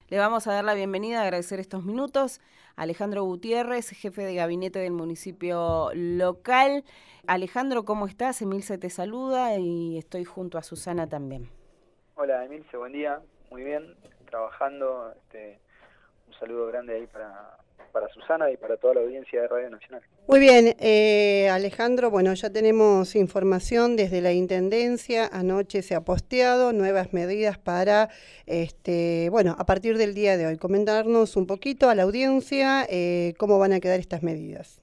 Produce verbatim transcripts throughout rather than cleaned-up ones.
Le vamos a dar la bienvenida, agradecer estos minutos a Alejandro Gutiérrez, jefe de gabinete del municipio local. Alejandro, ¿cómo estás? Emilce te saluda y estoy junto a Susana también. Hola Emilce, buen día, muy bien, trabajando, este, un saludo grande ahí para, para Susana y para toda la audiencia de Radio Nacional. Muy bien, eh, Alejandro, bueno, ya tenemos información desde la Intendencia, anoche se ha posteado nuevas medidas para, este, bueno, a partir del día de hoy, comentarnos un poquito a la audiencia eh, cómo van a quedar estas medidas.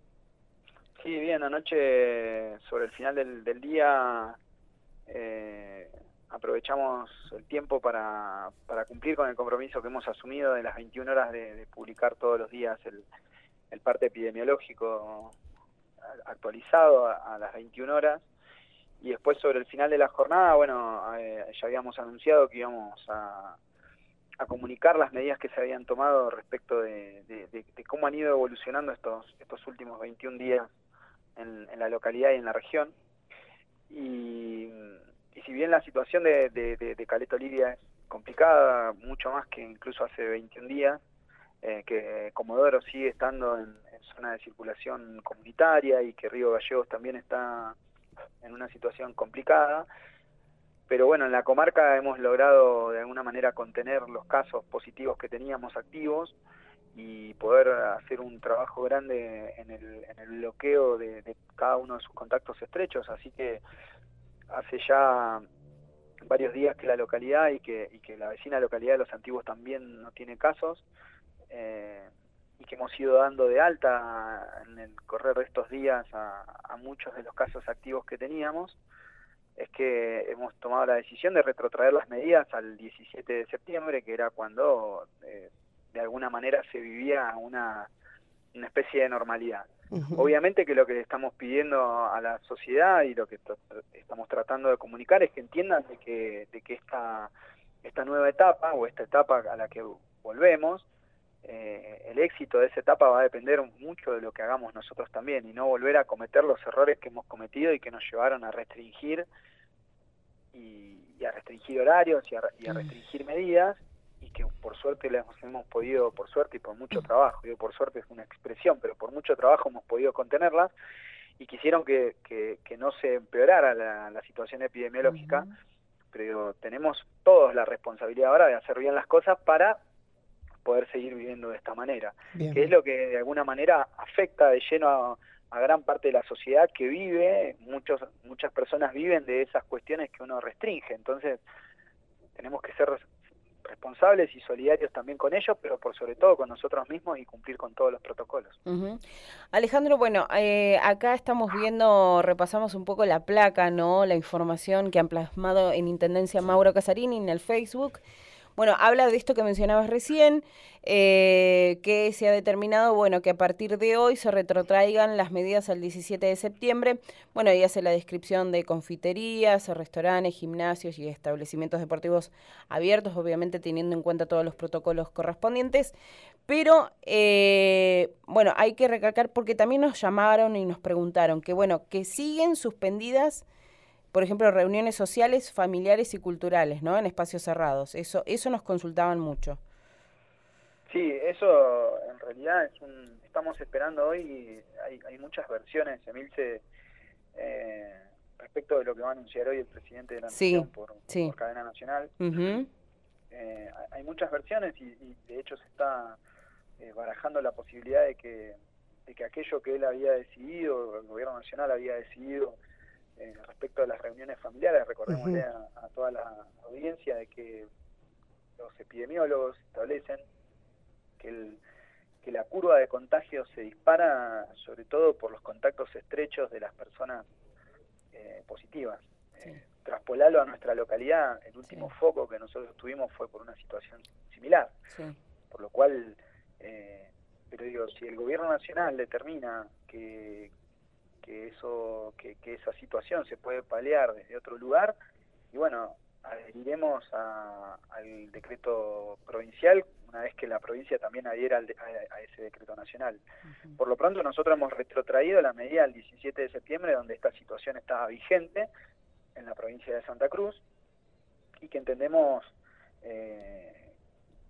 Sí, bien, anoche sobre el final del, del día eh, aprovechamos el tiempo para, para cumplir con el compromiso que hemos asumido de las veintiuna horas de, de publicar todos los días el, el parte epidemiológico actualizado a, a las veintiuna horas, y después sobre el final de la jornada, bueno, eh, ya habíamos anunciado que íbamos a, a comunicar las medidas que se habían tomado respecto de, de, de, de cómo han ido evolucionando estos, estos últimos veintiún días en, en la localidad y en la región. Y, y si bien la situación de, de, de, de Caleta Olivia es complicada, mucho más que incluso hace veintiún días, eh, que Comodoro sigue estando en, en zona de circulación comunitaria y que Río Gallegos también está en una situación complicada, pero bueno, en la comarca hemos logrado de alguna manera contener los casos positivos que teníamos activos y poder hacer un trabajo grande en el, en el bloqueo de, de cada uno de sus contactos estrechos, así que hace ya varios días que la localidad y que, y que la vecina localidad de Los Antiguos también no tiene casos, eh, y que hemos ido dando de alta en el correr de estos días a, a muchos de los casos activos que teníamos. Es que hemos tomado la decisión de retrotraer las medidas al diecisiete de septiembre, que era cuando eh, de alguna manera se vivía una, una especie de normalidad. Uh-huh. Obviamente que lo que le estamos pidiendo a la sociedad y lo que estamos tratando de comunicar es que entiendan de que, de que esta, esta nueva etapa o esta etapa a la que volvemos, eh, el éxito de esa etapa va a depender mucho de lo que hagamos nosotros también y no volver a cometer los errores que hemos cometido y que nos llevaron a restringir y, y a restringir horarios y a, y a restringir medidas, y que por suerte les hemos podido, por suerte y por mucho trabajo, digo por suerte es una expresión, pero por mucho trabajo hemos podido contenerlas, y quisieron que, que, que no se empeorara la, la situación epidemiológica, uh-huh. Pero tenemos todos la responsabilidad ahora de hacer bien las cosas para poder seguir viviendo de esta manera, bien. Que es lo que de alguna manera afecta de lleno a, a gran parte de la sociedad que vive, muchos, muchas personas viven de esas cuestiones que uno restringe, entonces tenemos que ser responsables y solidarios también con ellos, pero por sobre todo con nosotros mismos y cumplir con todos los protocolos. Uh-huh. Alejandro, bueno, eh, acá estamos viendo, repasamos un poco la placa, ¿no? La información que han plasmado en Intendencia Mauro Casarini en el Facebook. Bueno, habla de esto que mencionabas recién, eh, que se ha determinado, bueno, que a partir de hoy se retrotraigan las medidas al diecisiete de septiembre. Bueno, ahí hace la descripción de confiterías, restaurantes, gimnasios y establecimientos deportivos abiertos, obviamente teniendo en cuenta todos los protocolos correspondientes. Pero, eh, bueno, hay que recalcar porque también nos llamaron y nos preguntaron que, bueno, que siguen suspendidas, por ejemplo, reuniones sociales, familiares y culturales, ¿no? En espacios cerrados. Eso eso nos consultaban mucho. Sí, eso en realidad es un... Estamos esperando hoy, hay, hay muchas versiones, Emilce, eh, respecto de lo que va a anunciar hoy el presidente de la Nación sí, por, sí. por cadena nacional. Uh-huh. eh, hay muchas versiones y, y de hecho se está eh, barajando la posibilidad de que, de que aquello que él había decidido, el gobierno nacional había decidido, Eh, respecto a las reuniones familiares, recordémosle uh-huh. a, a toda la audiencia de que los epidemiólogos establecen que, el, que la curva de contagio se dispara sobre todo por los contactos estrechos de las personas eh, positivas. Sí. Eh, traspolarlo a nuestra localidad, el último sí. foco que nosotros tuvimos fue por una situación similar, sí. por lo cual, eh, pero digo, si el gobierno nacional determina que que eso que, que esa situación se puede paliar desde otro lugar, y bueno, adheriremos a, al decreto provincial una vez que la provincia también adhiera al de, a, a ese decreto nacional. Uh-huh. Por lo pronto nosotros hemos retrotraído la medida al diecisiete de septiembre, donde esta situación estaba vigente en la provincia de Santa Cruz, y que entendemos eh,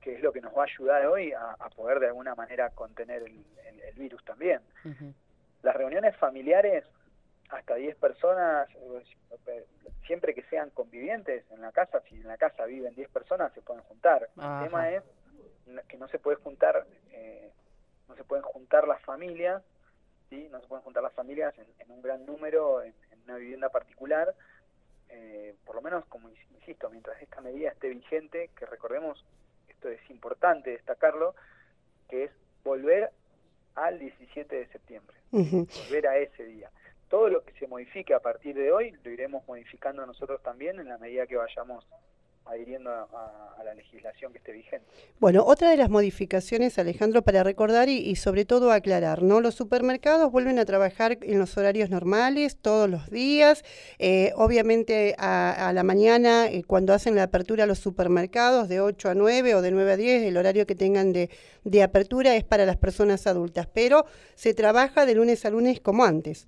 que es lo que nos va a ayudar hoy a, a poder de alguna manera contener el, el, el virus también. Uh-huh. Las reuniones familiares, hasta diez personas, siempre que sean convivientes en la casa, si en la casa viven diez personas, se pueden juntar. Ajá. El tema es que no se puede juntar, eh, no se pueden juntar las familias, ¿sí? No se pueden juntar las familias en, en un gran número, en, en una vivienda particular, eh, por lo menos, como insisto, mientras esta medida esté vigente, que recordemos, esto es importante destacarlo, que es volver al diecisiete de septiembre, uh-huh. volver a ese día. Todo lo que se modifique a partir de hoy lo iremos modificando nosotros también en la medida que vayamos adhiriendo a, a, a la legislación que esté vigente. Bueno, otra de las modificaciones, Alejandro, para recordar y, y sobre todo aclarar, ¿no? Los supermercados vuelven a trabajar en los horarios normales todos los días, eh, obviamente a, a la mañana, eh, cuando hacen la apertura los supermercados de ocho a nueve o de nueve a diez, el horario que tengan de, de apertura es para las personas adultas, pero se trabaja de lunes a lunes como antes.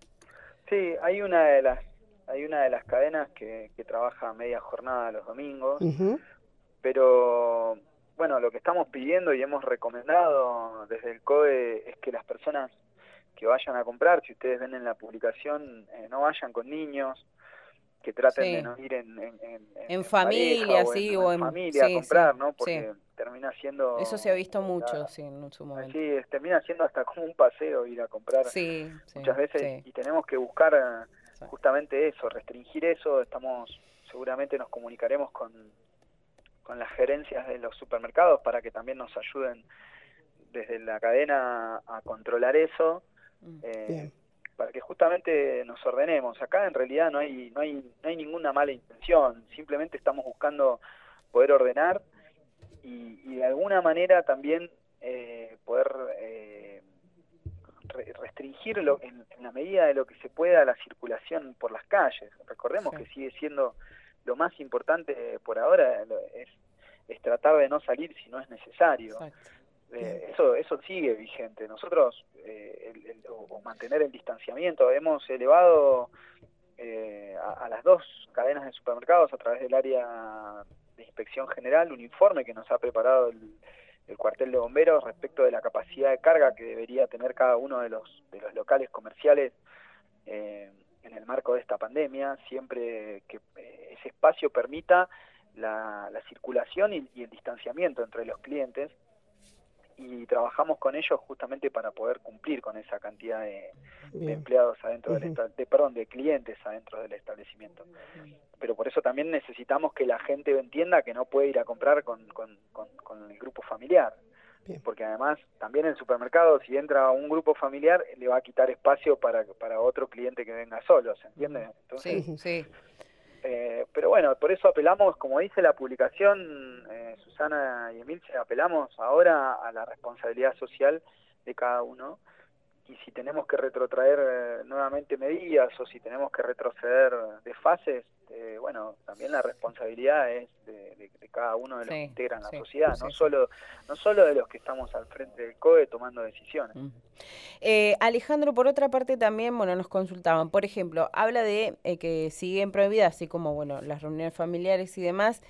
Sí, hay una de las hay una de las cadenas que, que trabaja media jornada los domingos, uh-huh. pero bueno, lo que estamos pidiendo y hemos recomendado desde el C O E es que las personas que vayan a comprar, si ustedes ven en la publicación, eh, no vayan con niños, que traten sí. de no ir en, en, en, en, en familia, o sí, en, o en en familia sí, a comprar, sí, ¿no? Porque sí. termina siendo... Eso se ha visto mucho, la, sí, en su momento. Sí, termina siendo hasta como un paseo ir a comprar sí, muchas sí, veces sí. y tenemos que buscar sí. justamente eso, restringir eso. Estamos, seguramente nos comunicaremos con, con las gerencias de los supermercados para que también nos ayuden desde la cadena a controlar eso. Eh, para que justamente nos ordenemos. Acá en realidad no hay no hay no hay ninguna mala intención, simplemente estamos buscando poder ordenar y, y de alguna manera también eh, poder eh, re restringirlo en, en la medida de lo que se pueda la circulación por las calles. Recordemos sí. que sigue siendo lo más importante por ahora es, es tratar de no salir si no es necesario. Exacto. Eh, eso eso sigue vigente. Nosotros, eh, el, el, o, o mantener el distanciamiento, hemos elevado eh, a, a las dos cadenas de supermercados a través del área de inspección general un informe que nos ha preparado el, el cuartel de bomberos respecto de la capacidad de carga que debería tener cada uno de los, de los locales comerciales eh, en el marco de esta pandemia, siempre que eh, ese espacio permita la, la circulación y, y el distanciamiento entre los clientes. Y trabajamos con ellos justamente para poder cumplir con esa cantidad de, de empleados adentro uh-huh. del de, perdón, de clientes adentro del establecimiento. Pero por eso también necesitamos que la gente entienda que no puede ir a comprar con, con, con, con el grupo familiar. Bien. Porque además también en el supermercado, si entra un grupo familiar, le va a quitar espacio para, para otro cliente que venga solo, ¿se entiende? Entonces, sí, sí. Eh, pero bueno, por eso apelamos, como dice la publicación, eh, Susana y Emilce, apelamos ahora a la responsabilidad social de cada uno, y si tenemos que retrotraer eh, nuevamente medidas o si tenemos que retroceder de fases, eh, bueno, también la responsabilidad es de, de, de cada uno de los sí, que integran sí, la sociedad, sí, no, sí. Solo, no solo de los que estamos al frente del C O E tomando decisiones. Mm. Eh, Alejandro, por otra parte también, bueno, nos consultaban, por ejemplo, habla de eh, que siguen prohibidas, así como, bueno, las reuniones familiares y demás,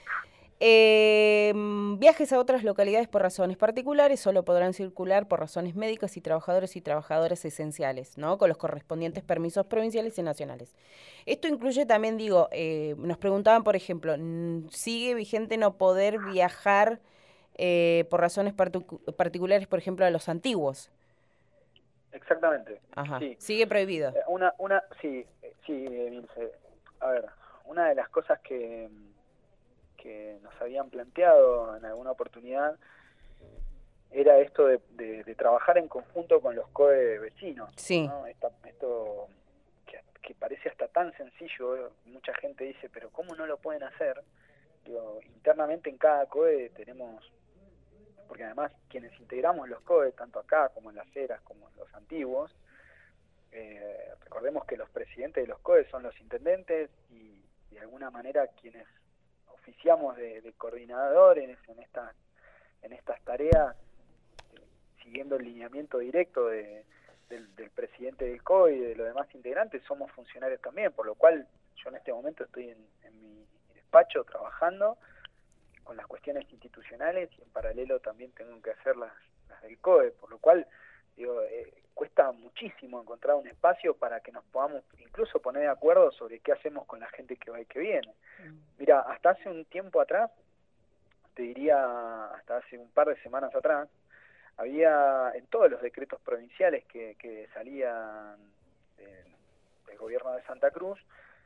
eh, viajes a otras localidades por razones particulares solo podrán circular por razones médicas y trabajadores y trabajadoras esenciales, ¿no? Con los correspondientes permisos provinciales y nacionales. Esto incluye también, digo, eh, nos preguntaban, por ejemplo, ¿sigue vigente no poder viajar eh, por razones partic- particulares, por ejemplo, a los antiguos? Exactamente. Ajá. Sí. Sigue prohibido. Eh, una, una, sí, sí, Milce. A ver, una de las cosas que, que nos habían planteado en alguna oportunidad era esto de, de, de trabajar en conjunto con los C O E vecinos. Sí. ¿No? Esta, esto que, que parece hasta tan sencillo, mucha gente dice, pero ¿cómo no lo pueden hacer? Digo, internamente en cada C O E tenemos, porque además quienes integramos los C O E, tanto acá como en las eras, como en los antiguos, eh, recordemos que los presidentes de los C O E son los intendentes y de alguna manera quienes oficiamos de, de coordinadores en, esta, en estas tareas, eh, siguiendo el lineamiento directo de, del, del presidente del C O E y de los demás integrantes, somos funcionarios también, por lo cual yo en este momento estoy en, en mi despacho trabajando con las cuestiones institucionales y en paralelo también tengo que hacer las, las del C O E, por lo cual digo, eh, cuesta muchísimo encontrar un espacio para que nos podamos incluso poner de acuerdo sobre qué hacemos con la gente que va y que viene. Mira, hasta hace un tiempo atrás, te diría hasta hace un par de semanas atrás, había en todos los decretos provinciales que, que salían del, del gobierno de Santa Cruz,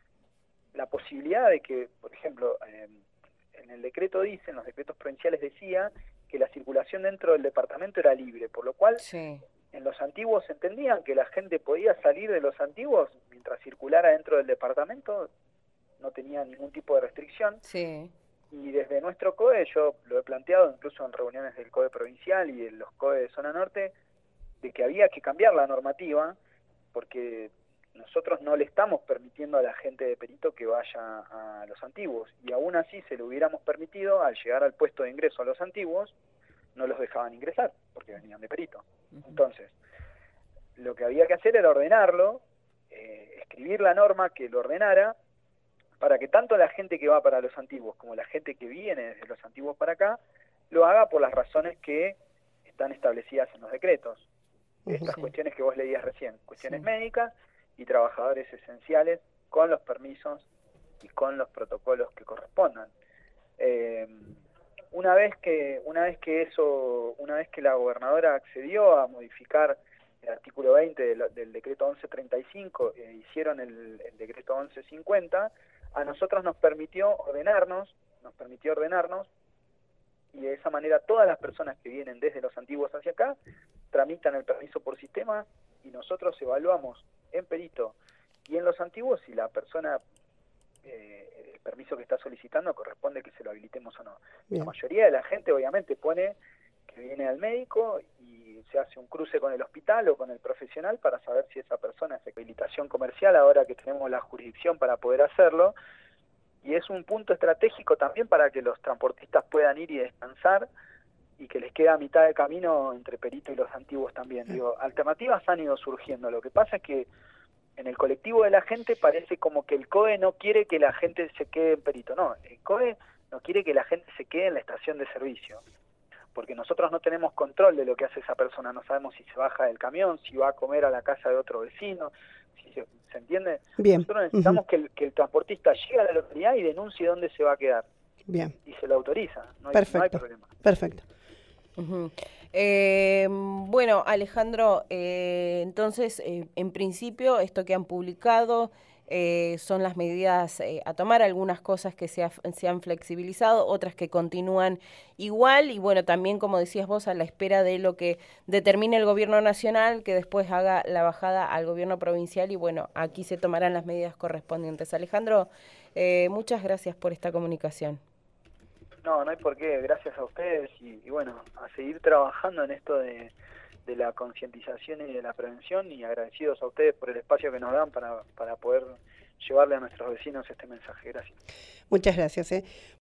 la posibilidad de que, por ejemplo, eh, en el decreto dice, en los decretos provinciales decía que la circulación dentro del departamento era libre, por lo cual sí. En los antiguos entendían que la gente podía salir de los antiguos mientras circulara dentro del departamento, no tenía ningún tipo de restricción. Sí. Y desde nuestro C O E, yo lo he planteado incluso en reuniones del C O E provincial y en los C O E de Zona Norte, de que había que cambiar la normativa, porque nosotros no le estamos permitiendo a la gente de Perito que vaya a los antiguos, y aún así se lo hubiéramos permitido, al llegar al puesto de ingreso a los antiguos, no los dejaban ingresar, porque venían de Perito. Entonces, lo que había que hacer era ordenarlo, eh, escribir la norma que lo ordenara, para que tanto la gente que va para los antiguos como la gente que viene desde los antiguos para acá, lo haga por las razones que están establecidas en los decretos. Estas sí. cuestiones que vos leías recién, cuestiones sí. médicas y trabajadores esenciales con los permisos y con los protocolos que correspondan. Eh, una vez que una vez que eso, una vez que la gobernadora accedió a modificar el artículo veinte del, del decreto once treinta y cinco e hicieron el, el decreto once cincuenta, a nosotros nos permitió ordenarnos, nos permitió ordenarnos y de esa manera todas las personas que vienen desde los antiguos hacia acá tramitan el permiso por sistema y nosotros evaluamos en Perito y en los antiguos si la persona, eh, el permiso que está solicitando corresponde que se lo habilitemos o no. Bien. La mayoría de la gente obviamente pone que viene al médico y se hace un cruce con el hospital o con el profesional para saber si esa persona es de habilitación comercial ahora que tenemos la jurisdicción para poder hacerlo, y es un punto estratégico también para que los transportistas puedan ir y descansar y que les queda a mitad de camino entre Perito y los antiguos también. Digo, alternativas han ido surgiendo, lo que pasa es que en el colectivo de la gente parece como que el C O E no quiere que la gente se quede en Perito, no, el C O E no quiere que la gente se quede en la estación de servicio, porque nosotros no tenemos control de lo que hace esa persona, no sabemos si se baja del camión, si va a comer a la casa de otro vecino, si se, ¿se entiende? Bien. Nosotros necesitamos uh-huh. que, el, que el transportista llegue a la localidad y denuncie dónde se va a quedar. Bien. Y se lo autoriza, no hay, Perfecto. no hay problema. Perfecto. Uh-huh. Eh, bueno, Alejandro, eh, entonces, eh, en principio, esto que han publicado eh, son las medidas eh, a tomar, algunas cosas que se, ha, se han flexibilizado, otras que continúan igual, y bueno, también, como decías vos, a la espera de lo que determine el gobierno nacional, que después haga la bajada al gobierno provincial, y bueno, aquí se tomarán las medidas correspondientes. Alejandro, eh, muchas gracias por esta comunicación. No, no hay por qué, gracias a ustedes y, y bueno, a seguir trabajando en esto de, de la concientización y de la prevención y agradecidos a ustedes por el espacio que nos dan para, para poder llevarle a nuestros vecinos este mensaje. Gracias. Muchas gracias. ¿eh?